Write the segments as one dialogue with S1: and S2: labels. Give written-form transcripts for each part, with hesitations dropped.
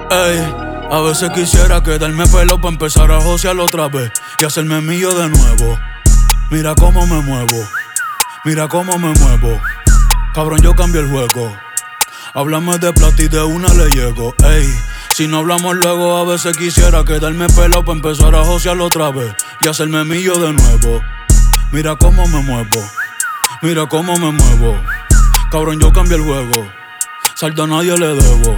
S1: Ey, a veces quisiera quedarme pelo pa' empezar a josear otra vez y hacerme mío de nuevo. Mira cómo me muevo, mira cómo me muevo. Cabrón, yo cambio el juego. Háblame de plata y de una le llego. Ey, si no hablamos luego, a veces quisiera quedarme pelo pa' empezar a josear otra vez y hacerme mío de nuevo. Mira cómo me muevo, mira cómo me muevo. Cabrón, yo cambio el juego. Saldo a nadie le debo.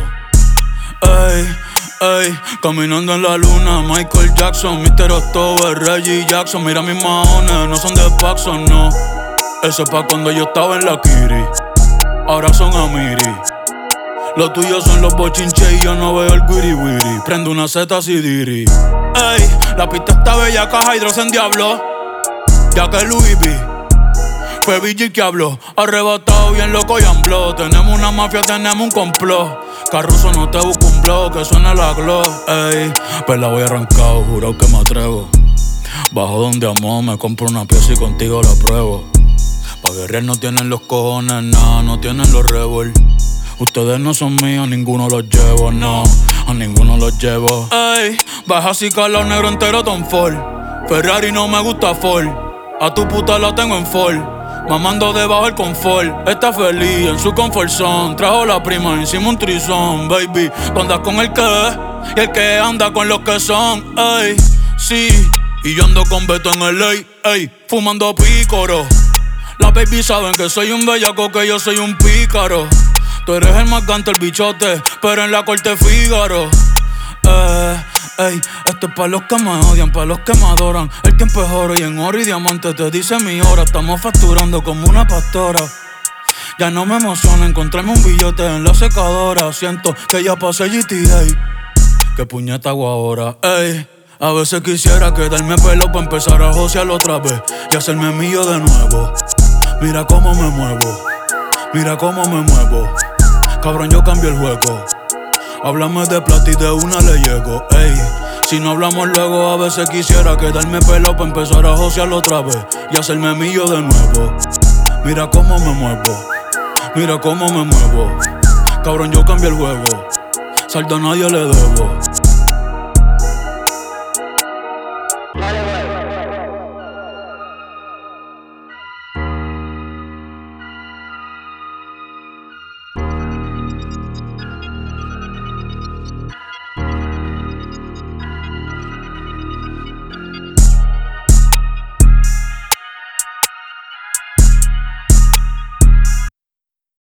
S1: Ey, ey, caminando en la luna, Michael Jackson, Mr. October, Reggie Jackson. Mira mis maones, no son de Paxson, no. Eso es pa' cuando yo estaba en la Kiri. Ahora son Amiri. Los tuyos son los bochinches y yo no veo el wiri wiri. Prendo una Z Sidiri. Ey, la pista está bella, caja hidrogen diablo. Ya que Louis V fue BG que habló, arrebatado bien loco y ambló. Tenemos una mafia, tenemos un complot. Carruso, no te busco un blog, que suena la glow. Ey, pues la voy arrancado, juro que me atrevo. Bajo donde amo, me compro una pieza y contigo la pruebo. Pa' guerrear no tienen los cojones, nada, no tienen los revol. Ustedes no son míos, ninguno los llevo, no, a ninguno los llevo. Ey, baja así calor negro entero Tom Ford. Ferrari no me gusta Ford. A tu puta la tengo en Ford. Mamando debajo el confort. Está feliz en su comfort zone. Trajo la prima, encima un trizón. Baby, tú andas con el que es y el que anda con los que son. Ey, sí, y yo ando con Beto en el ey, fumando pícoro. Las baby saben que soy un bellaco, que yo soy un pícaro. Tú eres el más gante, el bichote, pero en la corte Fígaro. Ey, esto es pa' los que me odian, pa' los que me adoran. El tiempo es oro y en oro y diamante te dice mi hora. Estamos facturando como una pastora. Ya no me emociona encontrarme un billete en la secadora. Siento que ya pasé GTA. ¿Qué puñeta hago ahora? Ey, a veces quisiera quedarme pelo pa' empezar a josear otra vez y hacerme mío de nuevo. Mira cómo me muevo, mira cómo me muevo. Cabrón, yo cambio el juego. Háblame de plata y de una le llego. Ey, si no hablamos luego, a veces quisiera quedarme pelo pa' empezar a josear otra vez y hacerme mío de nuevo. Mira cómo me muevo, mira cómo me muevo. Cabrón, yo cambio el juego. Saldo a nadie le debo.